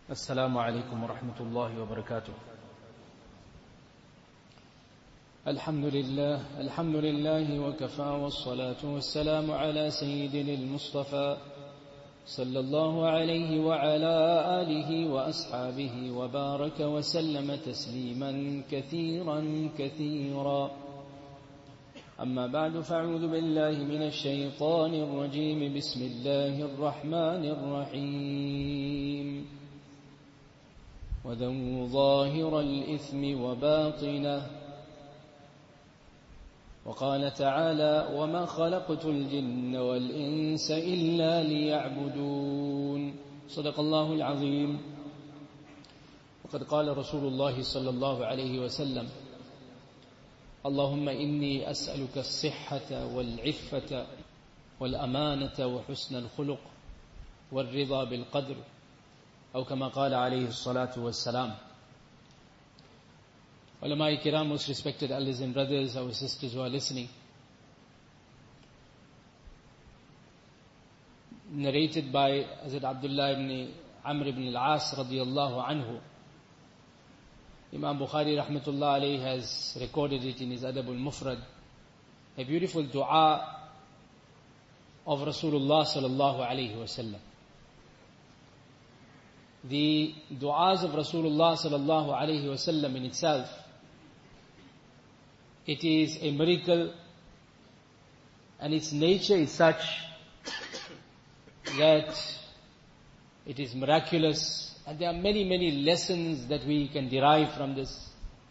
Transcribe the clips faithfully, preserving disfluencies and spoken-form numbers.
السلام عليكم ورحمة الله وبركاته. الحمد لله الحمد لله وكفى والصلاة والسلام على سيدنا المصطفى صلى الله عليه وعلى آله وأصحابه وبارك وسلم تسليما كثيرا كثيرا. أما بعد، فاعوذ بالله من الشيطان الرجيم. بسم الله الرحمن الرحيم. وذروا ظاهر الإثم وباطنه. وقال تعالى: وما خلقت الجن والإنس إلا ليعبدون. صدق الله العظيم. وقد قال رسول الله صلى الله عليه وسلم: اللهم إني أسألك الصحة والعفة والأمانة وحسن الخلق والرضا بالقدر، أو كما قال عليه الصلاة والسلام. Ulama Kiram, most respected elders and brothers, our sisters who are listening, narrated by Hazrat Abdullah ibn Amr ibn al-As radiyallahu anhu, Imam Bukhari rahmatullah alayhi has recorded it in his Adab al-Mufrad, a beautiful dua of Rasulullah sallallahu alayhi wa sallam. The du'as of Rasulullah sallallahu alayhi wa sallam in itself, it is a miracle, and its nature is such that it is miraculous, and there are many, many lessons that we can derive from this.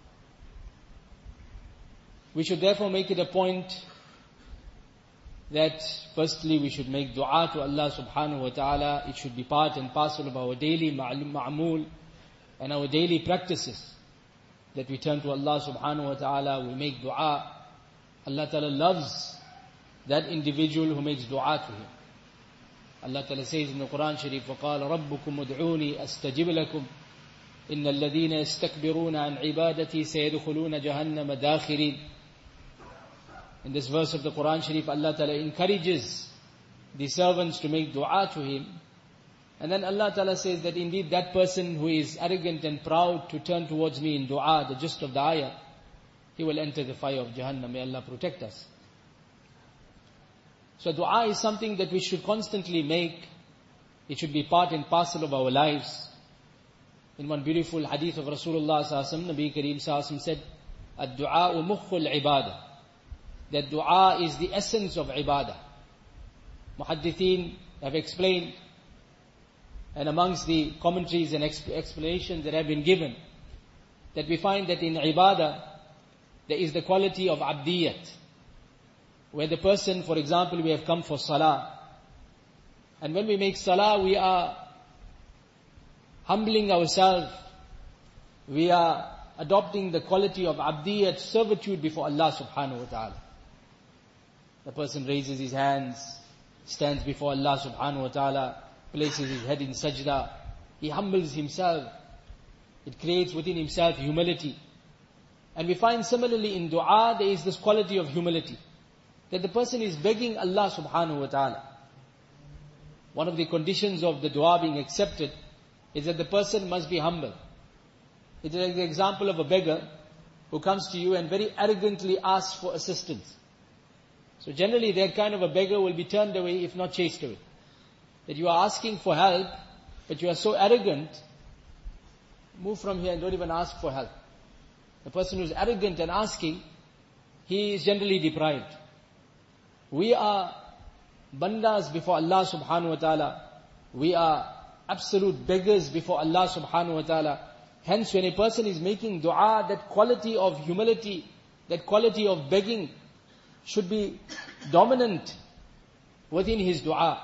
We should therefore make it a point that firstly we should make dua to Allah subhanahu wa ta'ala. It should be part and parcel of our daily ma'amul and our daily practices, that we turn to Allah subhanahu wa ta'ala, we make dua. Allah ta'ala loves that individual who makes dua to Him. Allah ta'ala says in the Quran Sharif: وَقَالَ رَبُّكُمُ ادْعُونِي أَسْتَجِبْ لَكُمْ إِنَّ الَّذِينَ يَسْتَكْبِرُونَ عَنْ عِبَادَتِي سَيَدْخُلُونَ جَهَنَّمَ دَاخِرِينَ. In this verse of the Quran Sharif, Allah Ta'ala encourages the servants to make dua to Him. And then Allah Ta'ala says that indeed that person who is arrogant and proud to turn towards me in dua, the gist of the ayah, he will enter the fire of Jahannam. May Allah protect us. So dua is something that we should constantly make. It should be part and parcel of our lives. In one beautiful hadith of Rasulullah sallallahu alaihi wasallam, Nabi Kareem sallallahu alaihi wasallam said, "Ad-du'a mukhul ibadah." That dua is the essence of ibadah. Muhaddithin have explained, and amongst the commentaries and exp- explanations that have been given, that we find that in ibadah there is the quality of abdiyat, where the person, for example, we have come for salah, and when we make salah, we are humbling ourselves, we are adopting the quality of abdiyat, servitude before Allah subhanahu wa ta'ala. The person raises his hands, stands before Allah subhanahu wa ta'ala, places his head in sajda, he humbles himself. It creates within himself humility. And we find similarly in dua, there is this quality of humility, that the person is begging Allah subhanahu wa ta'ala. One of the conditions of the dua being accepted is that the person must be humble. It is like the example of a beggar who comes to you and very arrogantly asks for assistance. So generally that kind of a beggar will be turned away, if not chased away. That you are asking for help, but you are so arrogant, move from here and don't even ask for help. The person who is arrogant and asking, he is generally deprived. We are bandas before Allah subhanahu wa ta'ala. We are absolute beggars before Allah subhanahu wa ta'ala. Hence, when a person is making dua, that quality of humility, that quality of begging should be dominant within his dua.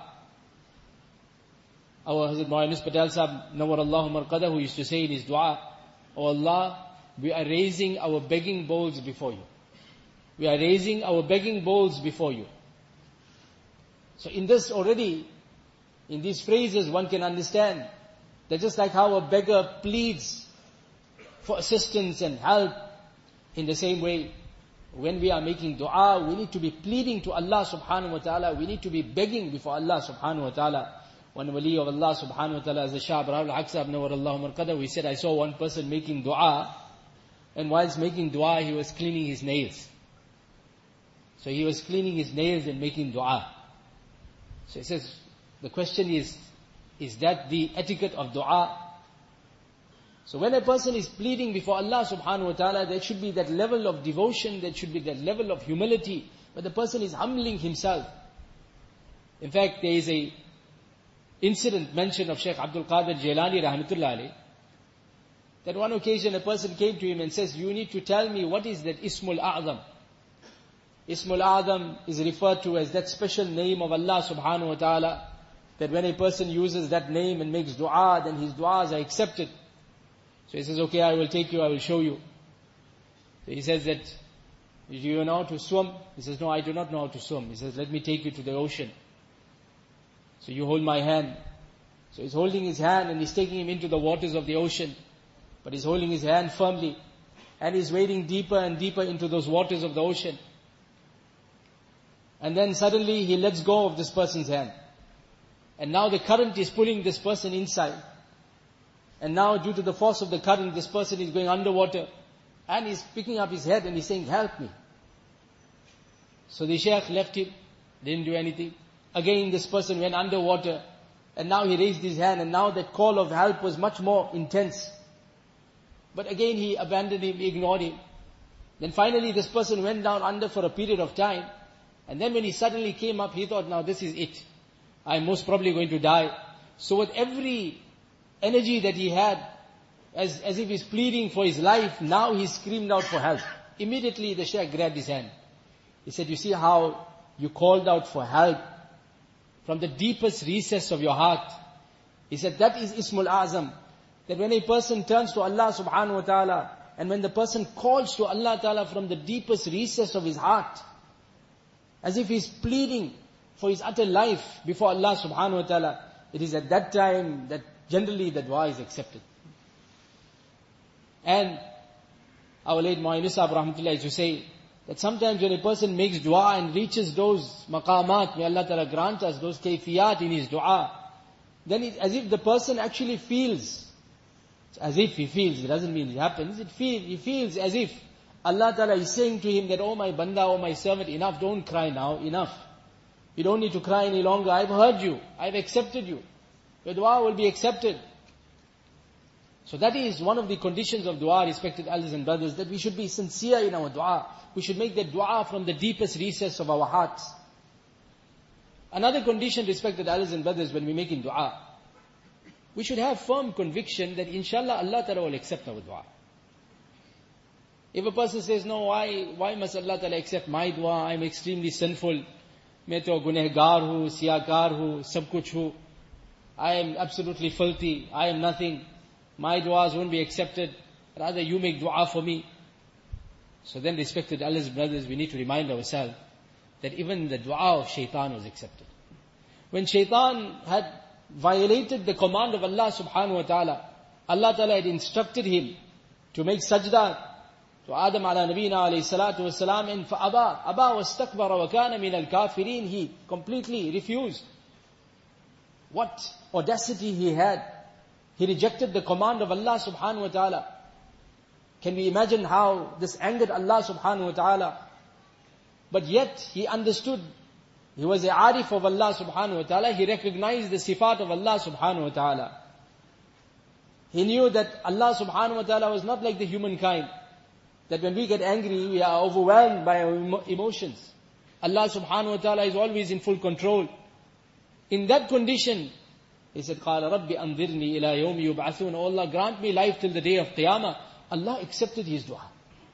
Our Hazrat Maulana Patel Sahib, Nawwarallahu Marqadah, who used to say in his dua, "Oh Allah, we are raising our begging bowls before you. We are raising our begging bowls before you." So in this already, in these phrases, one can understand that just like how a beggar pleads for assistance and help, in the same way, when we are making dua, we need to be pleading to Allah subhanahu wa ta'ala, we need to be begging before Allah subhanahu wa ta'ala. One wali of Allah subhanahu wa ta'ala, as the Shah Abraham al-Aqsa Nawwarallahu Marqadahu, he said, I saw one person making dua, and whilst making dua, he was cleaning his nails. So he was cleaning his nails and making dua. So he says, the question is, is that the etiquette of dua? So when a person is pleading before Allah subhanahu wa ta'ala, there should be that level of devotion, there should be that level of humility, where the person is humbling himself. In fact, there is a incident mentioned of Shaykh Abdul Qadir Jailani rahmatullah alayh, that one occasion a person came to him and says, you need to tell me what is that Ismul A'zam. Ismul A'zam is referred to as that special name of Allah subhanahu wa ta'ala, that when a person uses that name and makes dua, then his duas are accepted. So he says, okay, I will take you, I will show you. So he says that, do you know how to swim? He says, no, I do not know how to swim. He says, let me take you to the ocean. So you hold my hand. So he's holding his hand and he's taking him into the waters of the ocean. But he's holding his hand firmly. And he's wading deeper and deeper into those waters of the ocean. And then suddenly he lets go of this person's hand. And now the current is pulling this person inside. And now due to the force of the current, this person is going underwater. And he's picking up his head and he's saying, help me. So the Shaykh left him, didn't do anything. Again this person went underwater. And now he raised his hand and now that call of help was much more intense. But again he abandoned him, ignored him. Then finally this person went down under for a period of time. And then when he suddenly came up, he thought, now this is it. I'm most probably going to die. So with every energy that he had, as, as if he's pleading for his life, now he screamed out for help. Immediately the Shaykh grabbed his hand. He said, you see how you called out for help from the deepest recess of your heart. He said, that is Ismul Azam. That when a person turns to Allah subhanahu wa ta'ala, and when the person calls to Allah ta'ala from the deepest recess of his heart, as if he's pleading for his utter life before Allah subhanahu wa ta'ala, it is at that time that generally the dua is accepted. And our late Mu'ayyin Sahib rahmatullah used to say that sometimes when a person makes dua and reaches those maqamat, may Allah ta'ala grant us those kayfiyat in his dua, then it's as if the person actually feels, it's as if he feels, it doesn't mean it happens, it feel, he feels as if Allah ta'ala is saying to him that, oh my banda, oh my servant, enough, don't cry now, enough. You don't need to cry any longer, I've heard you, I've accepted you. Your dua will be accepted. So that is one of the conditions of dua, respected elders and brothers, that we should be sincere in our dua. We should make that dua from the deepest recess of our hearts. Another condition, respected elders and brothers, when we make in dua, we should have firm conviction that inshallah Allah Ta'ala will accept our dua. If a person says, no, why, why must Allah Ta'ala accept my dua? I'm extremely sinful. Main to gunehgar hu, siyakar hu, sab kuch hu. I am absolutely filthy. I am nothing. My du'as won't be accepted. Rather you make dua for me. So then, respected elders, brothers, we need to remind ourselves that even the dua of shaitan was accepted. When shaitan had violated the command of Allah subhanahu wa ta'ala, Allah ta'ala had instructed him to make sajda to Adam ala nabina alayhi salatu wasalam, and fa aba, aba wastakbara wa kana min al-kafirin, he completely refused. What audacity he had. He rejected the command of Allah subhanahu wa ta'ala. Can we imagine how this angered Allah subhanahu wa ta'ala? But yet he understood. He was a arif of Allah subhanahu wa ta'ala. He recognized the sifat of Allah subhanahu wa ta'ala. He knew that Allah subhanahu wa ta'ala was not like the humankind. That when we get angry, we are overwhelmed by our emotions. Allah subhanahu wa ta'ala is always in full control. In that condition, he said, قَالَ رَبِّ أَنذِرْنِي إِلَى يَوْمِ يُبْعَثُونَ, Oh Allah, grant me life till the day of Qiyamah. Allah accepted his dua.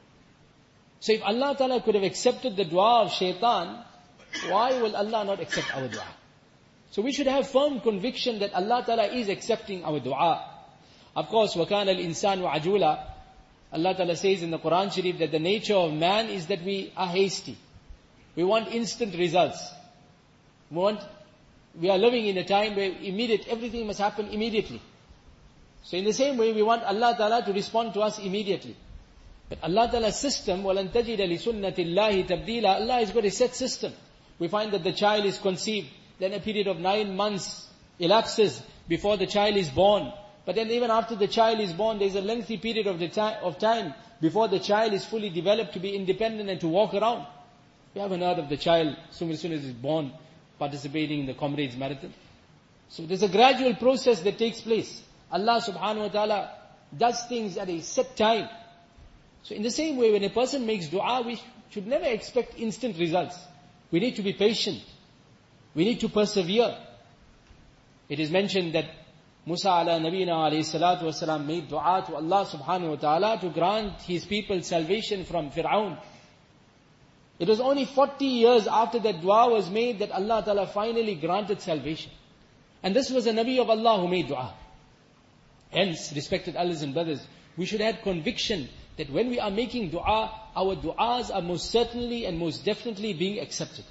So if Allah Ta'ala could have accepted the dua of shaitan, why will Allah not accept our dua? So we should have firm conviction that Allah Ta'ala is accepting our dua. Of course, وَكَانَ الْإِنسَانُ عَجُولًا. Allah Ta'ala says in the Quran Sharif that the nature of man is that we are hasty. We want instant results. We want We are living in a time where immediate, everything must happen immediately. So in the same way, we want Allah Ta'ala to respond to us immediately. But Allah Ta'ala's system, وَلَن تَجِدَ لِسُنَّةِ اللَّهِ تَبْدِيلًا, Allah has got a set system. We find that the child is conceived, then a period of nine months elapses before the child is born. But then even after the child is born, there is a lengthy period of, the time, of time before the child is fully developed to be independent and to walk around. We haven't heard of the child, soon as soon as he's born, participating in the Comrades Marathon. So there's a gradual process that takes place. Allah subhanahu wa ta'ala does things at a set time. So in the same way, when a person makes dua, we should never expect instant results. We need to be patient. We need to persevere. It is mentioned that Musa ala Nabina alayhi salatu wasalam made dua to Allah subhanahu wa ta'ala to grant his people salvation from Fir'aun. It was only forty years after that dua was made that Allah ta'ala finally granted salvation. And this was a Nabi of Allah who made dua. Hence, respected elders and brothers, we should have conviction that when we are making dua, our duas are most certainly and most definitely being accepted.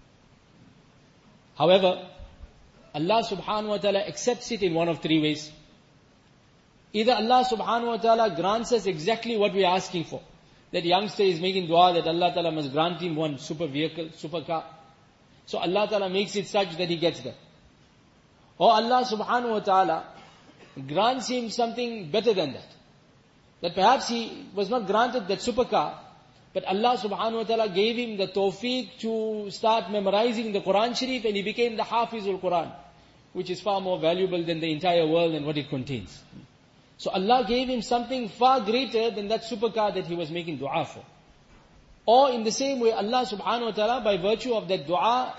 However, Allah subhanahu wa ta'ala accepts it in one of three ways. Either Allah subhanahu wa ta'ala grants us exactly what we are asking for. That youngster is making dua that Allah ta'ala must grant him one super vehicle, super car. So Allah ta'ala makes it such that he gets that. Or Allah subhanahu wa ta'ala grants him something better than that. That perhaps he was not granted that supercar, but Allah subhanahu wa ta'ala gave him the tawfiq to start memorizing the Quran Sharif, and he became the Hafizul Quran, which is far more valuable than the entire world and what it contains. So Allah gave him something far greater than that supercar that he was making dua for. Or in the same way, Allah subhanahu wa ta'ala, by virtue of that dua,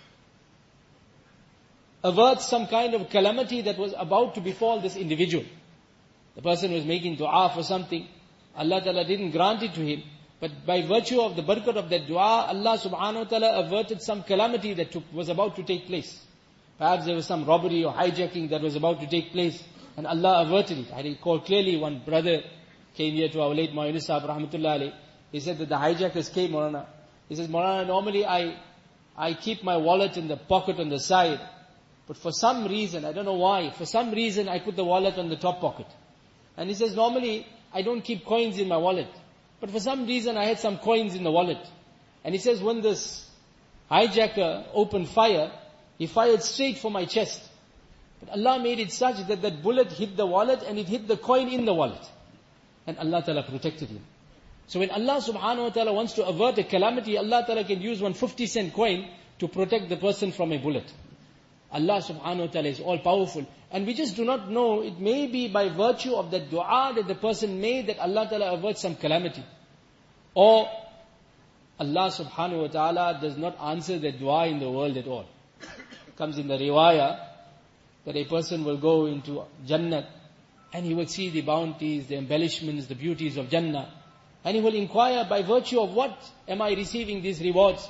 averts some kind of calamity that was about to befall this individual. The person was making dua for something, Allah ta'ala didn't grant it to him, but by virtue of the barakat of that dua, Allah subhanahu wa ta'ala averted some calamity that took, was about to take place. Perhaps there was some robbery or hijacking that was about to take place, and Allah averted it. I recall clearly one brother came here to our late Maulana Sahib rahmatullah alayhi. He said that the hijackers came, Maulana. He says, Maulana, normally I, I keep my wallet in the pocket on the side, but for some reason, I don't know why, for some reason I put the wallet on the top pocket. And he says, normally I don't keep coins in my wallet, but for some reason I had some coins in the wallet. And he says, when this hijacker opened fire, he fired straight for my chest. But Allah made it such that that bullet hit the wallet and it hit the coin in the wallet. And Allah Ta'ala protected him. So when Allah subhanahu wa ta'ala wants to avert a calamity, Allah Ta'ala can use one fifty cent coin to protect the person from a bullet. Allah subhanahu wa ta'ala is all powerful. And we just do not know, it may be by virtue of the dua that the person made that Allah ta'ala averts some calamity. Or Allah subhanahu wa ta'ala does not answer the dua in the world at all. It comes in the riwayah that a person will go into Jannah and he will see the bounties, the embellishments, the beauties of Jannah. And he will inquire, by virtue of what am I receiving these rewards?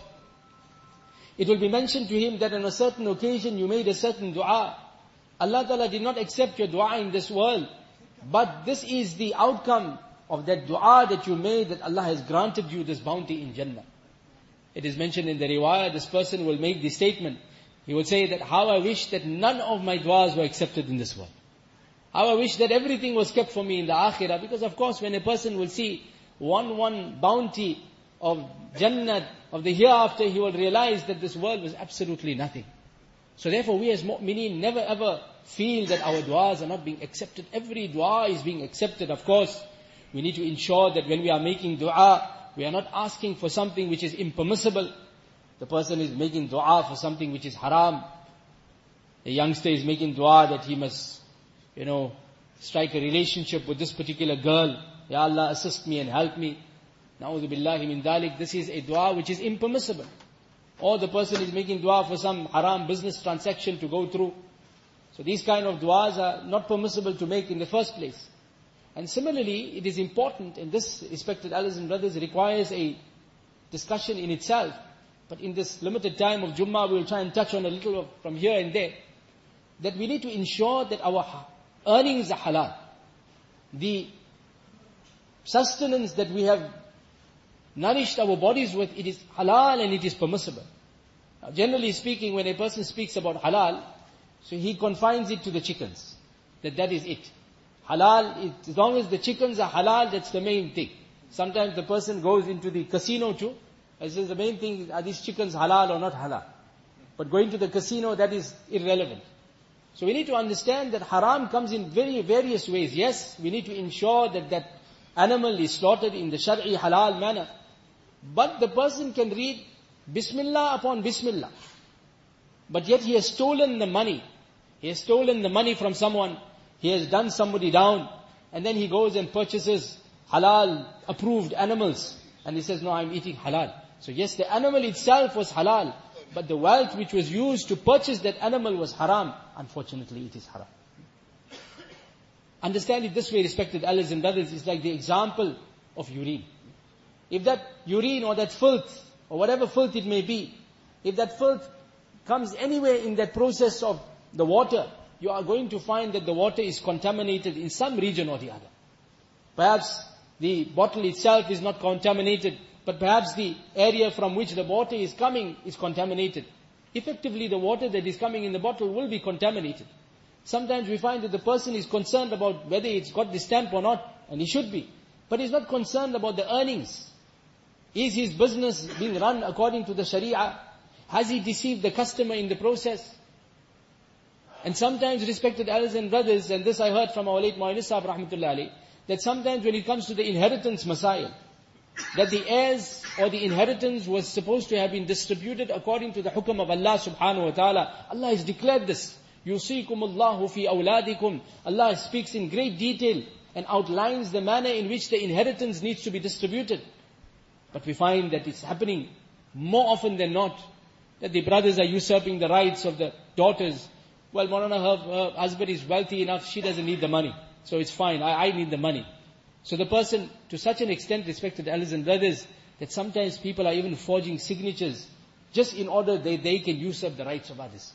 It will be mentioned to him that on a certain occasion you made a certain dua. Allah Ta'ala did not accept your dua in this world, but this is the outcome of that dua that you made, that Allah has granted you this bounty in Jannah. It is mentioned in the riwayah, this person will make the statement. He will say that, how I wish that none of my duas were accepted in this world. How I wish that everything was kept for me in the akhirah. Because of course when a person will see one one bounty of Jannah, of the hereafter, he will realize that this world was absolutely nothing. So therefore we as mu'mineen never ever feel that our du'as are not being accepted. Every dua is being accepted. Of course, we need to ensure that when we are making dua, we are not asking for something which is impermissible. The person is making dua for something which is haram. The youngster is making dua that he must, you know, strike a relationship with this particular girl. Ya Allah, assist me and help me. Na'udhu billahi min dhalik. This is a dua which is impermissible. Or the person is making dua for some haram business transaction to go through. So these kind of duas are not permissible to make in the first place. And similarly, it is important, and this, respected elders and brothers, requires a discussion in itself. But in this limited time of Jummah, we will try and touch on a little of from here and there. That we need to ensure that our earnings are halal. The sustenance that we have nourished our bodies with, it is halal and it is permissible. Now, generally speaking, when a person speaks about halal, so he confines it to the chickens. That that is it. Halal, it, as long as the chickens are halal, that's the main thing. Sometimes the person goes into the casino too, and says the main thing is, are these chickens halal or not halal? But going to the casino, that is irrelevant. So we need to understand that haram comes in very various ways. Yes, we need to ensure that that animal is slaughtered in the Shar'i halal manner. But the person can read Bismillah upon Bismillah. But yet he has stolen the money. He has stolen the money from someone. He has done somebody down. And then he goes and purchases halal approved animals. And he says, no, I'm eating halal. So yes, the animal itself was halal. But the wealth which was used to purchase that animal was haram. Unfortunately, it is haram. Understand it this way, respected elders and brothers. It's like the example of urine. If that urine or that filth, or whatever filth it may be, if that filth comes anywhere in that process of the water, you are going to find that the water is contaminated in some region or the other. Perhaps the bottle itself is not contaminated, but perhaps the area from which the water is coming is contaminated. Effectively, the water that is coming in the bottle will be contaminated. Sometimes we find that the person is concerned about whether it's got the stamp or not, and he should be. But he's not concerned about the earnings. Is his business being run according to the Sharia? Has he deceived the customer in the process? And sometimes, respected elders and brothers, and this I heard from our late Mawlana Sahib rahmatullahi alayhi, that sometimes when it comes to the inheritance masail, that the heirs or the inheritance was supposed to have been distributed according to the hukum of Allah subhanahu wa ta'ala. Allah has declared this. Yusikumullahu fi awladikum. Allah speaks in great detail and outlines the manner in which the inheritance needs to be distributed. But we find that it's happening more often than not, that the brothers are usurping the rights of the daughters. Well, Maulana, her, her husband is wealthy enough, she doesn't need the money. So it's fine, I, I need the money. So the person, to such an extent, respected elders and brothers, that sometimes people are even forging signatures just in order that they, they can usurp the rights of others.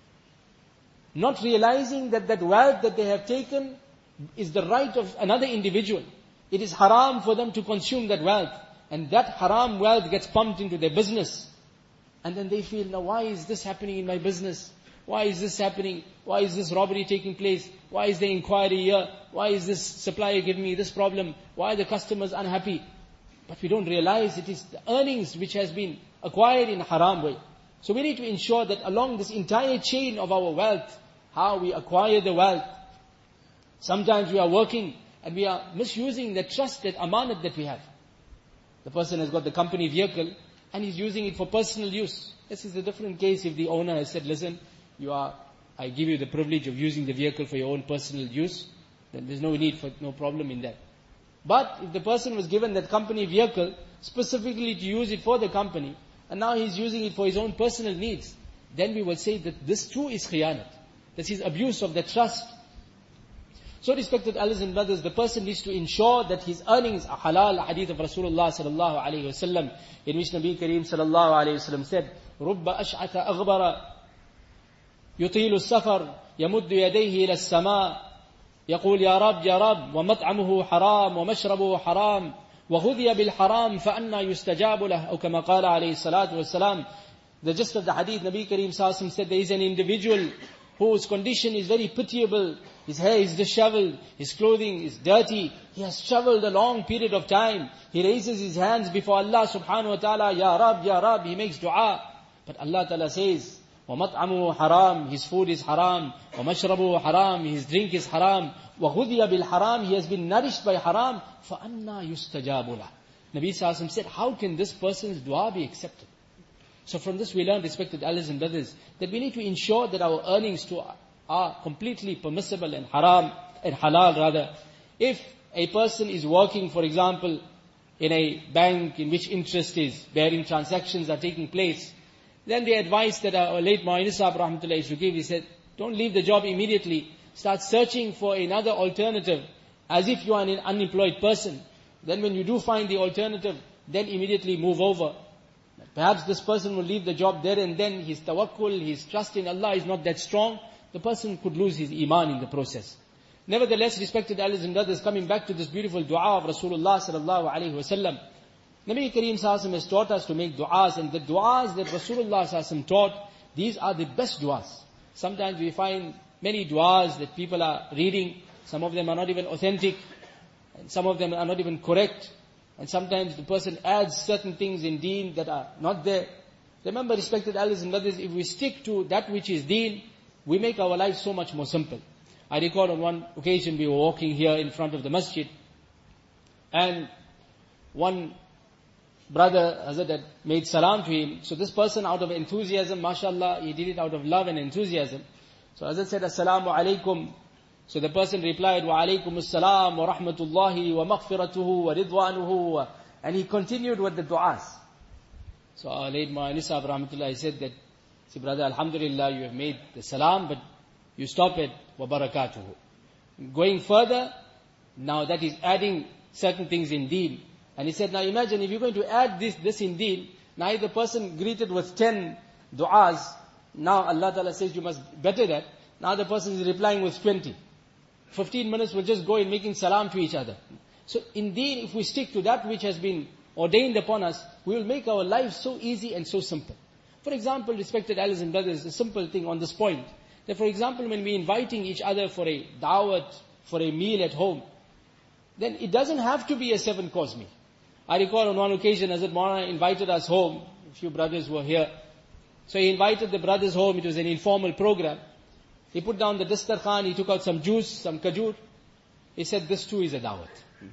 Not realizing that that wealth that they have taken is the right of another individual. It is haram for them to consume that wealth. And that haram wealth gets pumped into their business. And then they feel, now why is this happening in my business? Why is this happening? Why is this robbery taking place? Why is there inquiry here? Why is this supplier giving me this problem? Why are the customers unhappy? But we don't realize it is the earnings which has been acquired in a haram way. So we need to ensure that along this entire chain of our wealth, how we acquire the wealth. Sometimes we are working and we are misusing the trust, that amanat that we have. The person has got the company vehicle and he's using it for personal use. This is a different case if the owner has said, listen, you are, I give you the privilege of using the vehicle for your own personal use, then there's no need for, no problem in that. But if the person was given that company vehicle specifically to use it for the company, and now he's using it for his own personal needs, then we will say that this too is khiyanat. This is abuse of the trust. So respected elders and brothers, the person needs to ensure that his earnings are halal. A hadith of Rasulullah sallallahu alayhi wa sallam, in which Nabi Kareem sallallahu alayhi wa sallam said, رُبَّ أَشْعَثَ أَغْبَرَ يُطِيلُ السَّفَرِ يَمُدُّ يَدَيْهِ إِلَى السَّمَاءِ يقول يا رب يا رب ومطعمه حرام ومشربه حرام وغذي بالحرام فأنا يستجاب له أو كما قال عليه الصلاة والسلام. The gist of the hadith, Nabi Kareem sallallahu alayhi wa sallam said, there is an individual whose condition is very pitiable. His hair is disheveled, his clothing is dirty, he has traveled a long period of time. He raises his hands before Allah subhanahu wa ta'ala, Ya Rab, Ya Rab, he makes dua. But Allah ta'ala says, وَمَطْعَمُهُ haram, his food is haram, وَمَشْرَبُهُ haram, his drink is haram, وَغُذِيَ بِالْحَرَامِ, he has been nourished by haram, فَأَنَّا يُسْتَجَابُ لَهُ. Nabi sallallahu alayhi wa sallam said, how can this person's dua be accepted? So from this we learn, respected elders and brothers, that we need to ensure that our earnings too are completely permissible and haram, and halal rather. If a person is working, for example, in a bank in which interest is bearing, transactions are taking place, then the advice that our late Mawlana Sahib rahmatullahi used to give, he said, don't leave the job immediately. Start searching for another alternative, as if you are an unemployed person. Then when you do find the alternative, then immediately move over. Perhaps this person will leave the job there and then, his tawakkul, his trust in Allah is not that strong. The person could lose his iman in the process. Nevertheless, respected elders and brothers, coming back to this beautiful dua of Rasulullah sallallahu alaihi wasallam, Nabi Kareem sallallahu alaihi wasallam has taught us to make du'as, and the du'as that Rasulullah sallallahu alaihi wasallam taught, these are the best du'as. Sometimes we find many du'as that people are reading, some of them are not even authentic, and some of them are not even correct, and sometimes the person adds certain things in deen that are not there. Remember, respected elders and brothers, if we stick to that which is deen, we make our lives so much more simple. I recall on one occasion we were walking here in front of the masjid, and one brother, Hazrat, had made salam to him. So this person, out of enthusiasm, mashallah, he did it out of love and enthusiasm. So Hazrat said, Assalamu alaikum. So the person replied, Wa alaikum assalam wa rahmatullahi wa maghfiratuhu wa ridwanuhu. And he continued with the du'as. So our late Ma'ani Sahib rahmatullah, he said that, see brother, alhamdulillah, you have made the salam, but you stop at wa barakatuhu. Going further, now that is adding certain things in deen. And he said, now imagine if you're going to add this, this in deen, now if the person greeted with ten du'as, now Allah Ta'ala says you must better that. Now the person is replying with twenty. Fifteen minutes will just go in making salam to each other. So indeed, if we stick to that which has been ordained upon us, we will make our lives so easy and so simple. For example, respected elders and brothers, a simple thing on this point, that for example, when we're inviting each other for a da'wat, for a meal at home, then it doesn't have to be a seven-course meal. I recall on one occasion, Hazrat Maulana invited us home, a few brothers were here. So he invited the brothers home, it was an informal program. He put down the dastarkhan, he took out some juice, some kajur. He said, this too is a da'wat.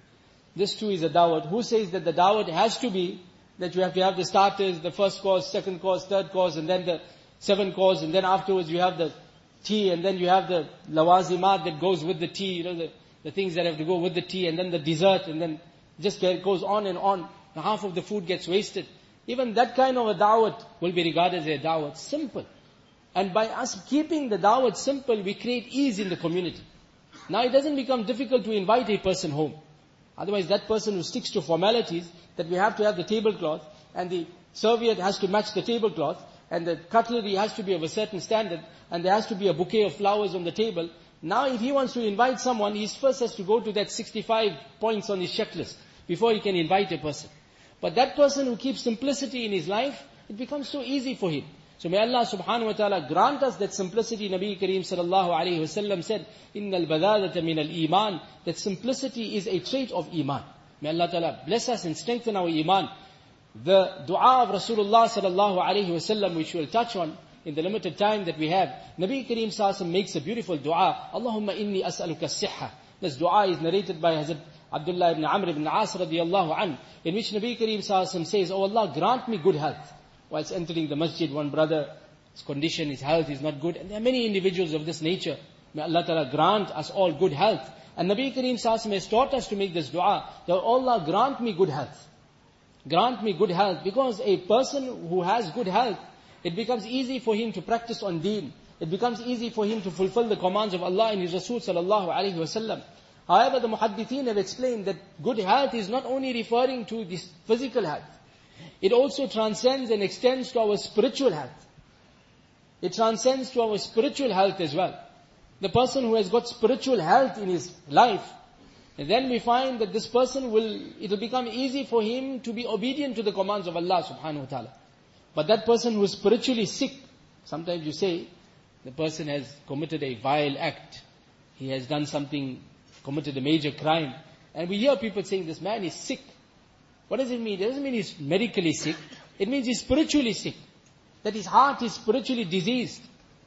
This too is a da'wat. Who says that the da'wat has to be, that you have to have the starters, the first course, second course, third course, and then the seven course, and then afterwards you have the tea, and then you have the lawazimat that goes with the tea, you know, the, the things that have to go with the tea, and then the dessert, and then just it goes on and on. Half of the food gets wasted. Even that kind of a da'wat will be regarded as a da'wat. Simple. And by us keeping the da'wat simple, we create ease in the community. Now it doesn't become difficult to invite a person home. Otherwise that person who sticks to formalities, that we have to have the tablecloth, and the serviette has to match the tablecloth, and the cutlery has to be of a certain standard, and there has to be a bouquet of flowers on the table. Now if he wants to invite someone, he first has to go to that sixty-five points on his checklist before he can invite a person. But that person who keeps simplicity in his life, it becomes so easy for him. So may Allah subhanahu wa ta'ala grant us that simplicity. Nabi Kareem sallallahu alayhi wa sallam said, إِنَّ الْبَذَاذَةَ مِنَ الْإِيمَانِ, that simplicity is a trait of iman. May Allah ta'ala bless us and strengthen our iman. The dua of Rasulullah sallallahu alayhi wa sallam, which we'll touch on in the limited time that we have, Nabi Kareem sallallahu alayhi wa sallam makes a beautiful dua. Allahumma inni as'aluka as-sihha. This dua is narrated by Hazrat Abdullah ibn Amr ibn As radiyallahu anhu, in which Nabi Kareem sallallahu alayhi wa sallam says, oh Allah, grant me good health. Whilst entering the masjid, one brother, his condition, his health is not good. And there are many individuals of this nature. May Allah Ta'ala grant us all good health. And Nabi Kareem sallallahu alayhi wa sallam has taught us to make this dua, that Allah grant me good health. Grant me good health. Because a person who has good health, it becomes easy for him to practice on deen. It becomes easy for him to fulfill the commands of Allah and His Rasul sallallahu alayhi wa sallam. However, the muhaddithin have explained that good health is not only referring to this physical health. It also transcends and extends to our spiritual health. It transcends to our spiritual health as well. The person who has got spiritual health in his life, and then we find that this person will, it will become easy for him to be obedient to the commands of Allah subhanahu wa ta'ala. But that person who is spiritually sick, sometimes you say, the person has committed a vile act. He has done something, committed a major crime. And we hear people saying, this man is sick. What does it mean? It doesn't mean he's medically sick. It means he's spiritually sick. That his heart is spiritually diseased.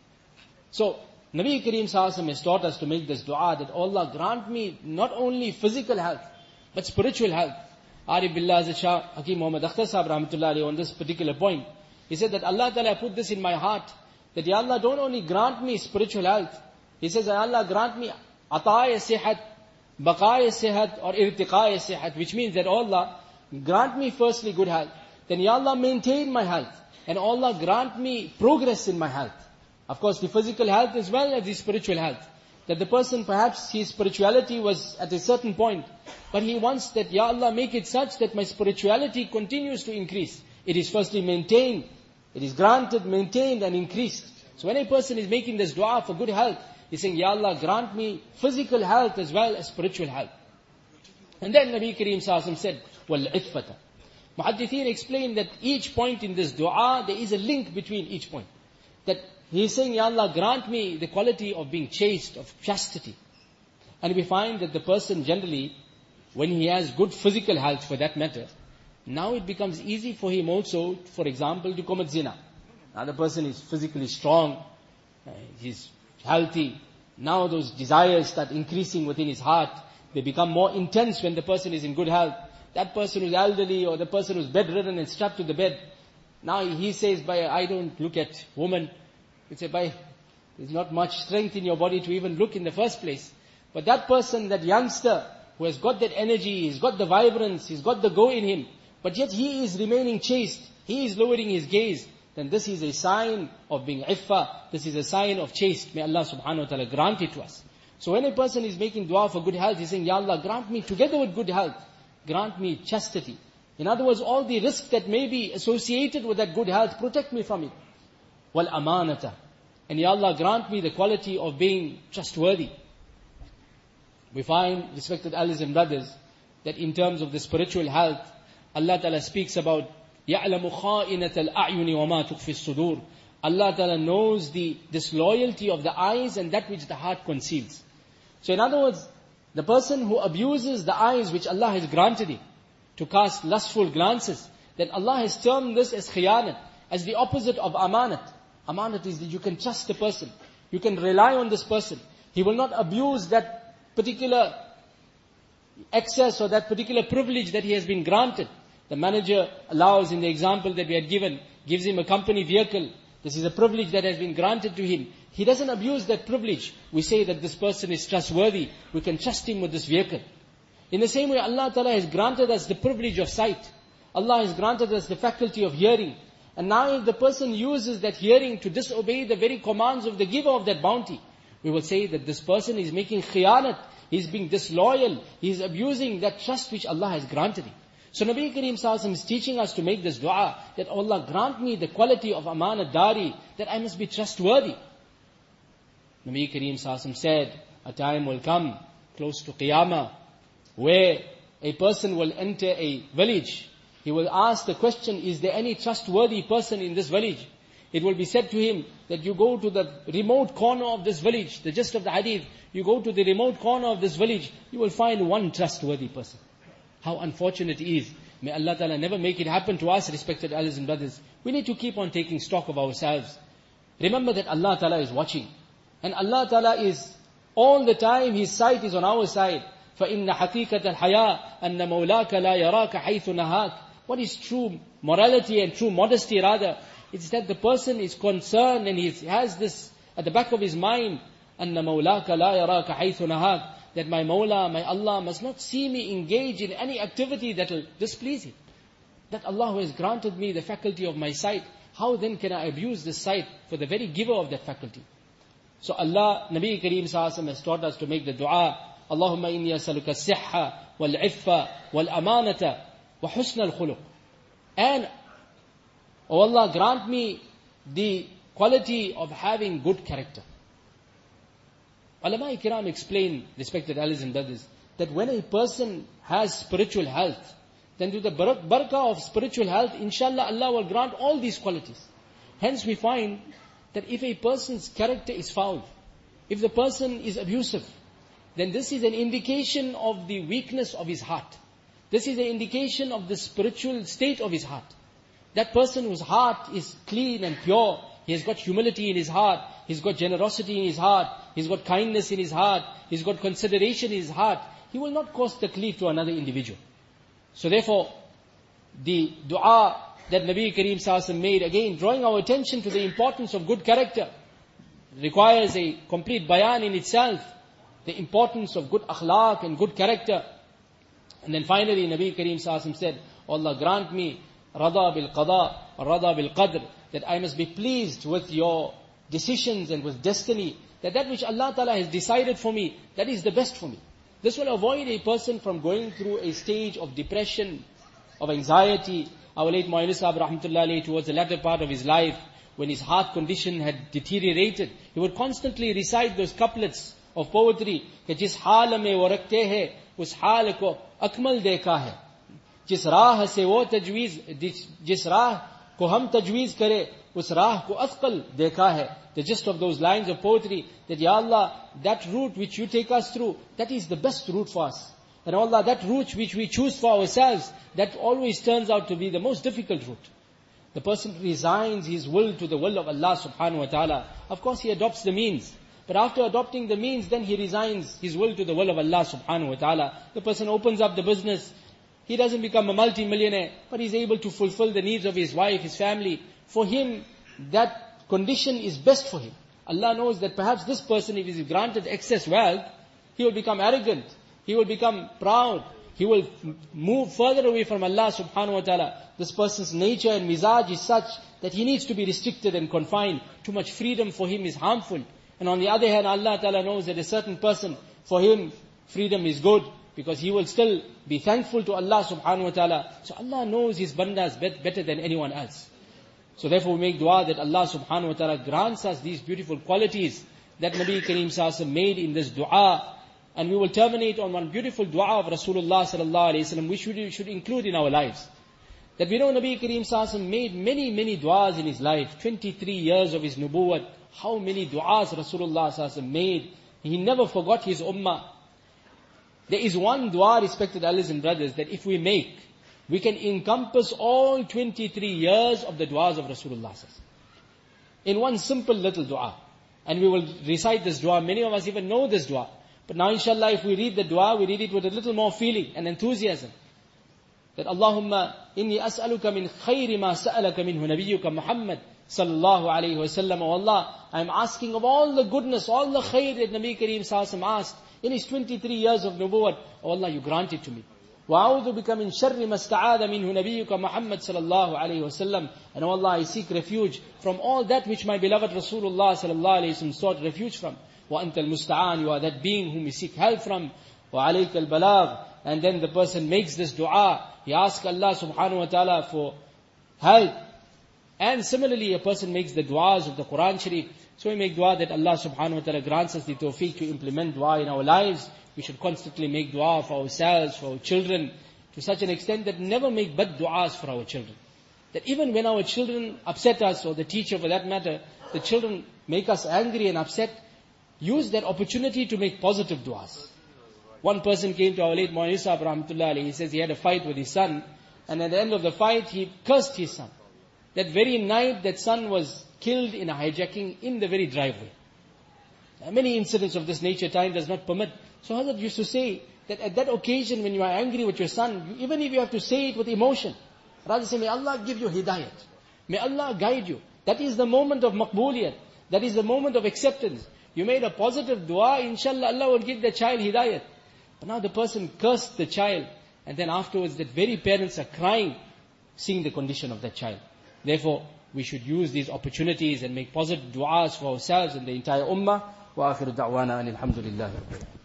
So, Nabi Kareem sallallahu alayhi wa sallam has taught us to make this dua, that Allah grant me not only physical health, but spiritual health. Arif Billah Azad Shah Hakim Muhammad Akhtar Sahib rahmatullahi alayhi on this particular point. He said that Allah Ta'ala put this in my heart, that Ya Allah, don't only grant me spiritual health. He says, Ya Allah, grant me ataya sihat, baqaya sihat, or irtiqaya sihat, which means that Allah, grant me firstly good health. Then Ya Allah, maintain my health. And Allah grant me progress in my health. Of course, the physical health as well as the spiritual health. That the person, perhaps his spirituality was at a certain point, but he wants that, Ya Allah, make it such that my spirituality continues to increase. It is firstly maintained. It is granted, maintained and increased. So when a person is making this dua for good health, he's saying, Ya Allah, grant me physical health as well as spiritual health. And then Nabi Kareem sallallahu alayhi wa sallam said, وَالْعِفَّةَ. Muhaddithin explained that each point in this dua, there is a link between each point. That he is saying, Ya Allah, grant me the quality of being chaste, of chastity. And we find that the person generally, when he has good physical health for that matter, now it becomes easy for him also, for example, to commit zina. Now the person is physically strong, Uh, he's healthy. Now those desires start increasing within his heart. They become more intense when the person is in good health. That person who's elderly or the person who's bedridden and strapped to the bed, now he says, "By I don't look at women." You say, "By there's not much strength in your body to even look in the first place." But that person, that youngster, who has got that energy, he's got the vibrance, he's got the go in him, but yet he is remaining chaste, he is lowering his gaze, then this is a sign of being iffa, this is a sign of chaste. May Allah subhanahu wa ta'ala grant it to us. So when a person is making dua for good health, he's saying, "Ya Allah, grant me together with good health, grant me chastity." In other words, all the risk that may be associated with that good health, protect me from it. Wal amanata. And Ya Allah, grant me the quality of being trustworthy. We find, respected elders and brothers, that in terms of the spiritual health, Allah Ta'ala speaks about يَعْلَمُ خَائِنَةَ الْأَعْيُنِ وَمَا تُخْفِي الصُّدُورِ. Allah Ta'ala knows the disloyalty of the eyes and that which the heart conceals. So in other words, the person who abuses the eyes which Allah has granted him to cast lustful glances, then Allah has termed this as khiyanat, as the opposite of amanat. Amanat is that you can trust the person. You can rely on this person. He will not abuse that particular access or that particular privilege that he has been granted. The manager allows, in the example that we had given, gives him a company vehicle. This is a privilege that has been granted to him. He doesn't abuse that privilege. We say that this person is trustworthy. We can trust him with this vehicle. In the same way, Allah Ta'ala has granted us the privilege of sight. Allah has granted us the faculty of hearing. And now if the person uses that hearing to disobey the very commands of the giver of that bounty, we will say that this person is making khiyanat, he is being disloyal, he is abusing that trust which Allah has granted him. So Nabi Kareem Sallallahu Alaihi Wasallam is teaching us to make this dua, that Allah grant me the quality of amanat dari, that I must be trustworthy. Nabi Kareem Sallallahu Alaihi Wasallam said, a time will come, close to Qiyamah, where a person will enter a village. He will ask the question, is there any trustworthy person in this village? It will be said to him that you go to the remote corner of this village. The gist of the hadith, you go to the remote corner of this village, you will find one trustworthy person. How unfortunate it is. May Allah Ta'ala never make it happen to us, respected elders and brothers. We need to keep on taking stock of ourselves. Remember that Allah Ta'ala is watching. And Allah Ta'ala is, all the time, His sight is on our side. فَإِنَّ حَقِيقَةَ الْحَيَاءِ أَنَّ مَوْلَاكَ لَا يَرَاكَ حَيْثُ نَهَاكَ. What is true morality and true modesty rather? It's that the person is concerned and he has this at the back of his mind, أَنَّ مَوْلَاكَ لَا يَرَاكَ حَيْثُ نَهَاكَ, that my Mawla, my Allah must not see me engage in any activity that will displease Him. That Allah has granted me the faculty of my sight, how then can I abuse this sight for the very giver of that faculty? So Allah, Nabi Kareem Sallallahu Alaihi Wasallam has taught us to make the dua, Allahumma inni as'aluka as-sihha wal-'iffa wal-amanata wa husna al-khuluq. And, O Allah, grant me the quality of having good character. Ulama Kiram explain, respected elders and brothers, that when a person has spiritual health, then to the barakah of spiritual health, inshallah Allah will grant all these qualities. Hence we find that if a person's character is foul, if the person is abusive, then this is an indication of the weakness of his heart. This is an indication of the spiritual state of his heart. That person whose heart is clean and pure, he has got humility in his heart, he's got generosity in his heart, he's got kindness in his heart, he's got consideration in his heart, he will not cause taklif to another individual. So therefore, the dua that Nabi Kareem Sallallahu Alaihi Wasallam made, again drawing our attention to the importance of good character, requires a complete bayan in itself, the importance of good akhlaq and good character. And then finally Nabi Kareem Sallallahu Alaihi Wasallam said, Allah grant me rada bil qada, rada bil qadr, that I must be pleased with your decisions and with destiny, that that which Allah Ta'ala has decided for me, that is the best for me. This will avoid a person from going through a stage of depression, of anxiety. Our late Mu'ayyin Sahib rahmatullah alayhi, towards the latter part of his life, when his heart condition had deteriorated, he would constantly recite those couplets of poetry, कि जिस हाल में वो रखते हैं उस हाल को अकमल देखा है, जिस राह से वो तजवीज जिस राह को हम तजवीज करें उस राह को अफकल देखा है. The gist of those lines of poetry, that Ya Allah, that route which you take us through, that is the best route for us. And Allah, that route which we choose for ourselves, that always turns out to be the most difficult route. The person resigns his will to the will of Allah subhanahu wa ta'ala. Of course he adopts the means. But after adopting the means, then he resigns his will to the will of Allah subhanahu wa ta'ala. The person opens up the business. He doesn't become a multi-millionaire, but he's able to fulfill the needs of his wife, his family. For him, that condition is best for him. Allah knows that perhaps this person, if he is granted excess wealth, he will become arrogant. He will become proud. He will move further away from Allah subhanahu wa ta'ala. This person's nature and mizaj is such that he needs to be restricted and confined. Too much freedom for him is harmful. And on the other hand, Allah ta'ala knows that a certain person, for him, freedom is good, because he will still be thankful to Allah subhanahu wa ta'ala. So Allah knows His bandas better than anyone else. So therefore we make dua that Allah subhanahu wa ta'ala grants us these beautiful qualities that Nabi Kareem sallallahu alaihi wasallam made in this dua. And we will terminate on one beautiful dua of Rasulullah sallallahu alaihi wasallam, which we should include in our lives. That we know Nabi Kareem sallallahu alaihi wasallam made many, many duas in his life. twenty-three years of his nubuwwat. How many duas Rasulullah sallallahu alaihi wasallam made. He never forgot his ummah. There is one dua, respected elders and brothers, that if we make, we can encompass all twenty-three years of the duas of Rasulullah sallallahu alaihi wasallam in one simple little dua. And we will recite this dua. Many of us even know this dua. But now inshallah, if we read the dua, we read it with a little more feeling and enthusiasm. That Allahumma inni as'aluka min khayri ma sa'alaka minhu nabiyyuka Muhammad sallallahu alayhi wa sallam. Oh Allah, I am asking of all the goodness, all the khayr that Nabi Kareem sallallahu alaihi wasallam asked in his twenty-three years of nubuwwat. Oh Allah, you grant it to me. وَأَعُوذُ بِكَ مِنْ شَرِّ مَا اسْتَعَاذَ مِنْهُ نَبِيُّكَ مُحَمَّدٍ صَلَى اللَّهُ عَلَيْهِ وَسَلَّمَ. And oh Allah, I seek refuge from all that which my beloved Rasulullah sallallahu alayhi wa sallam sought refuge from. وَأَنْتَ الْمُسْتَعَانِ. You are that being whom we seek help from. وَعَلَيْكَ الْبَلَاغِ. And then the person makes this dua. He asks Allah subhanahu wa ta'ala for help. And similarly, a person makes the duas of the Quran Sharif. So we make dua that Allah subhanahu wa ta'ala grants us the tawfiq to implement dua in our lives. We should constantly make dua for ourselves, for our children, to such an extent that never make bad duas for our children. That even when our children upset us, or the teacher for that matter, the children make us angry and upset, use that opportunity to make positive duas. One person came to our late Maulana Sahib rahmatullah alayhi. He says he had a fight with his son, and at the end of the fight, he cursed his son. That very night, that son was killed in a hijacking in the very driveway. Many incidents of this nature, time does not permit. So Hazrat used to say that at that occasion when you are angry with your son, you, even if you have to say it with emotion, rather say, may Allah give you hidayat. May Allah guide you. That is the moment of maqbooliyat. That is the moment of acceptance. You made a positive dua, inshallah Allah will give the child hidayat. But now the person cursed the child, and then afterwards that very parents are crying, seeing the condition of that child. Therefore, we should use these opportunities and make positive duas for ourselves and the entire ummah. Wa akhiru da'wana anil hamdulillahi.